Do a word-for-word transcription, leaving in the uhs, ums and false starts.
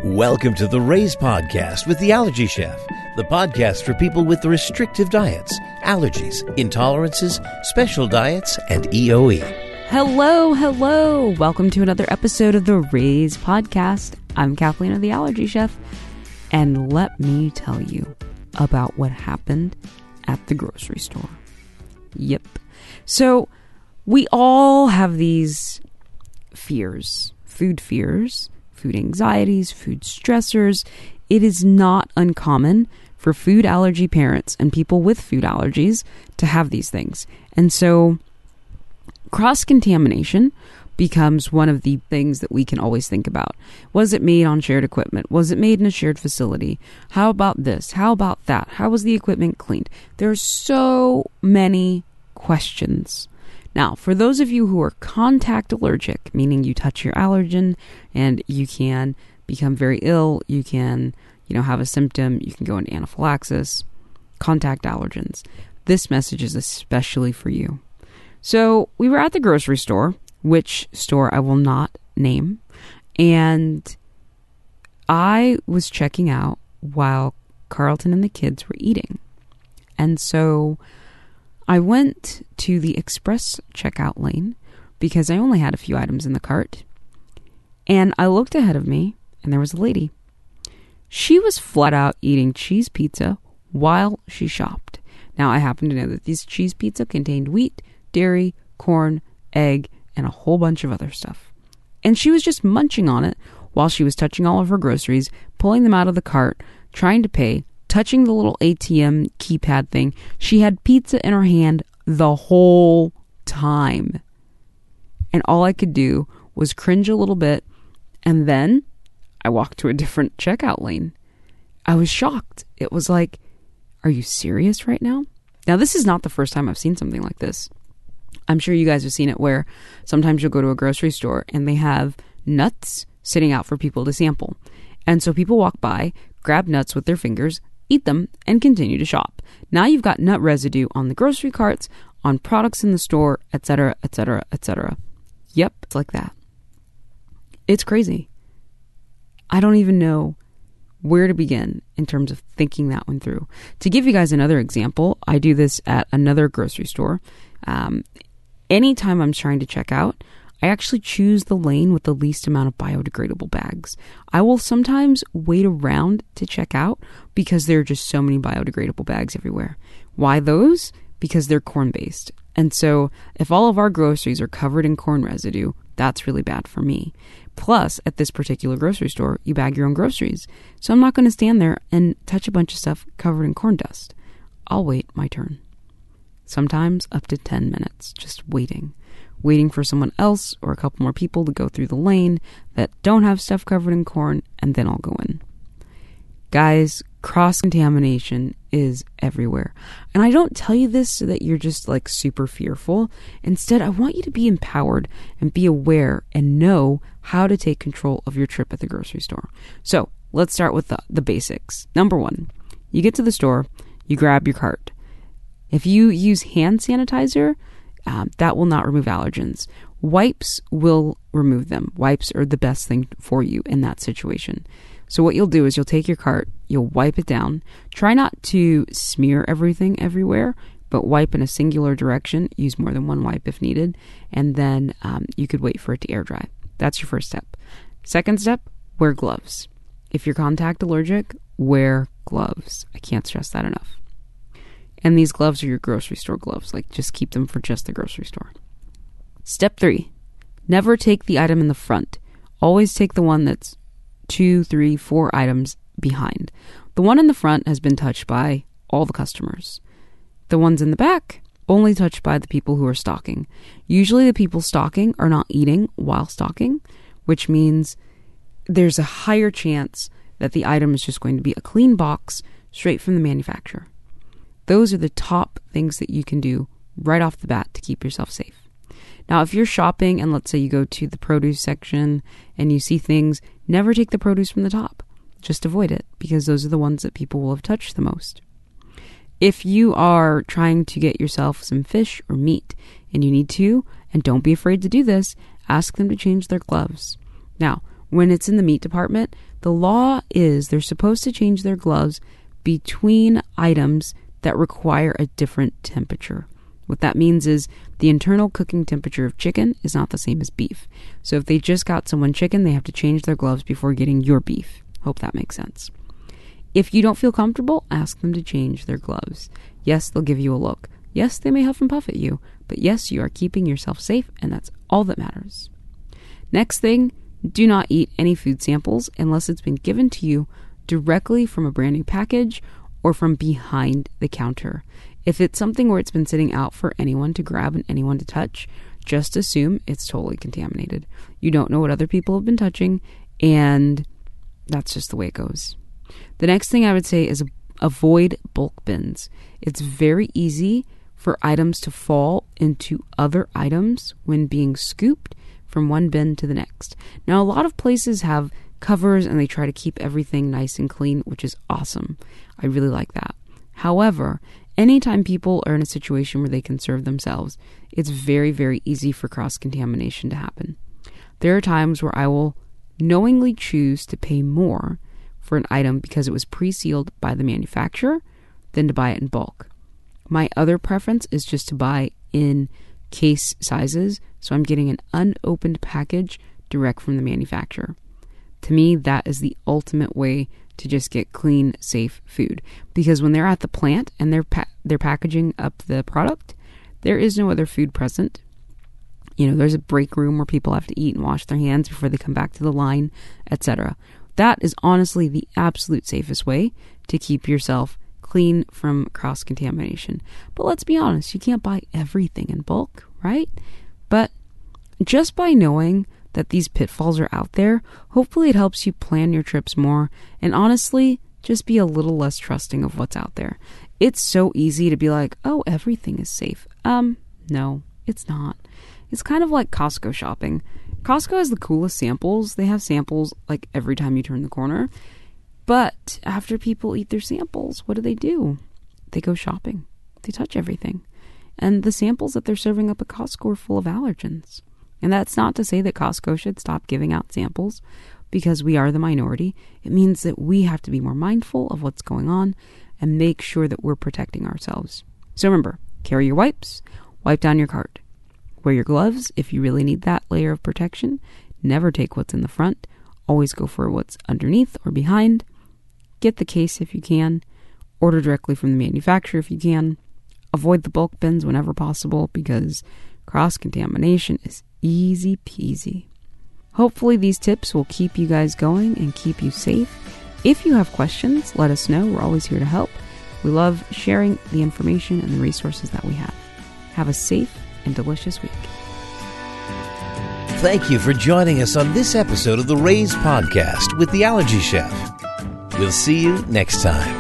Welcome to the Raise Podcast with the Allergy Chef, the podcast for people with restrictive diets, allergies, intolerances, special diets, and E O E. Hello, hello. Welcome to another episode of the Raise Podcast. I'm Kathleen, the Allergy Chef, and let me tell you about what happened at the grocery store. Yep. So we all have these fears, food fears, food anxieties, food stressors. It is not uncommon for food allergy parents and people with food allergies to have these things. And so cross-contamination becomes one of the things that we can always think about. Was it made on shared equipment? Was it made in a shared facility? How about this? How about that? How was the equipment cleaned? There's so many questions. Now, for those of you who are contact allergic, meaning you touch your allergen and you can become very ill, you can, you know, have a symptom, you can go into anaphylaxis, contact allergens. This message is especially for you. So we were at the grocery store, which store I will not name, and I was checking out while Carlton and the kids were eating. And so I went to the express checkout lane because I only had a few items in the cart. And I looked ahead of me and there was a lady. She was flat out eating cheese pizza while she shopped. Now, I happen to know that this cheese pizza contained wheat, dairy, corn, egg, and a whole bunch of other stuff. And she was just munching on it while she was touching all of her groceries, pulling them out of the cart, trying to pay, touching the little A T M keypad thing. She had pizza in her hand the whole time. And all I could do was cringe a little bit, and then I walked to a different checkout lane. I was shocked. It was like, are you serious right now? Now, this is not the first time I've seen something like this. I'm sure you guys have seen it where sometimes you'll go to a grocery store and they have nuts sitting out for people to sample. And so people walk by, grab nuts with their fingers, eat them, and continue to shop. Now you've got nut residue on the grocery carts, on products in the store, et cetera, et cetera, et cetera. Yep, it's like that. It's crazy. I don't even know where to begin in terms of thinking that one through. To give you guys another example, I do this at another grocery store. Um, anytime I'm trying to check out, I actually choose the lane with the least amount of biodegradable bags. I will sometimes wait around to check out because there are just so many biodegradable bags everywhere. Why those? Because they're corn-based. And so if all of our groceries are covered in corn residue, that's really bad for me. Plus, at this particular grocery store, you bag your own groceries. So I'm not going to stand there and touch a bunch of stuff covered in corn dust. I'll wait my turn. Sometimes up to ten minutes, just waiting. Waiting for someone else or a couple more people to go through the lane that don't have stuff covered in corn, and then I'll go in. Guys, cross-contamination is everywhere. And I don't tell you this so that you're just like super fearful. Instead, I want you to be empowered and be aware and know how to take control of your trip at the grocery store. So let's start with the, the basics. Number one, you get to the store, you grab your cart. If you use hand sanitizer, um, that will not remove allergens. Wipes will remove them. Wipes are the best thing for you in that situation. So what you'll do is you'll take your cart, you'll wipe it down. Try not to smear everything everywhere, but wipe in a singular direction. Use more than one wipe if needed. And then um, you could wait for it to air dry. That's your first step. Second step, wear gloves. If you're contact allergic, wear gloves. I can't stress that enough. And these gloves are your grocery store gloves. Like, just keep them for just the grocery store. Step three, never take the item in the front. Always take the one that's two, three, four items behind. The one in the front has been touched by all the customers. The ones in the back, only touched by the people who are stocking. Usually the people stocking are not eating while stocking, which means there's a higher chance that the item is just going to be a clean box straight from the manufacturer. Those are the top things that you can do right off the bat to keep yourself safe. Now, if you're shopping and let's say you go to the produce section and you see things, never take the produce from the top. Just avoid it because those are the ones that people will have touched the most. If you are trying to get yourself some fish or meat and you need to, and don't be afraid to do this, ask them to change their gloves. Now, When it's in the meat department, the law is they're supposed to change their gloves between items that require a different temperature. What that means is the internal cooking temperature of chicken is not the same as beef. So if they just got someone chicken, they have to change their gloves before getting your beef. Hope that makes sense. If you don't feel comfortable, ask them to change their gloves. Yes, they'll give you a look. Yes, they may huff and puff at you. But yes, you are keeping yourself safe, and that's all that matters. Next thing, do not eat any food samples unless it's been given to you directly from a brand new package or from behind the counter. If it's something where it's been sitting out for anyone to grab and anyone to touch, just assume it's totally contaminated. You don't know what other people have been touching, and that's just the way it goes. The next thing I would say is avoid bulk bins. It's very easy for items to fall into other items when being scooped from one bin to the next. Now, a lot of places have covers and they try to keep everything nice and clean, which is awesome. I really like that. However, anytime people are in a situation where they can serve themselves, it's very, very easy for cross-contamination to happen. There are times where I will knowingly choose to pay more for an item because it was pre-sealed by the manufacturer than to buy it in bulk. My other preference is just to buy in case sizes, so I'm getting an unopened package direct from the manufacturer. To me, that is the ultimate way to just get clean, safe food. Because when they're at the plant and they're pa- they're packaging up the product, there is no other food present. You know, there's a break room where people have to eat and wash their hands before they come back to the line, et cetera. That is honestly the absolute safest way to keep yourself clean from cross-contamination. But let's be honest, you can't buy everything in bulk, right? But just by knowing that these pitfalls are out there, hopefully it helps you plan your trips more and honestly just be a little less trusting of what's out there. It's so easy to be like, oh, everything is safe. Um, no, it's not. It's kind of like Costco shopping. Costco has the coolest samples. They have samples like every time you turn the corner. But after people eat their samples, what do they do? They go shopping. They touch everything. And the samples that they're serving up at Costco are full of allergens. And that's not to say that Costco should stop giving out samples because we are the minority. It means that we have to be more mindful of what's going on and make sure that we're protecting ourselves. So remember, carry your wipes, wipe down your cart. Wear your gloves if you really need that layer of protection. Never take what's in the front. Always go for what's underneath or behind. Get the case if you can. Order directly from the manufacturer if you can. Avoid the bulk bins whenever possible because cross-contamination is easy peasy. Hopefully these tips will keep you guys going and keep you safe. If you have questions, let us know. We're always here to help. We love sharing the information and the resources that we have. Have a safe and delicious week. Thank you for joining us on this episode of the Raise Podcast with the Allergy Chef. We'll see you next time.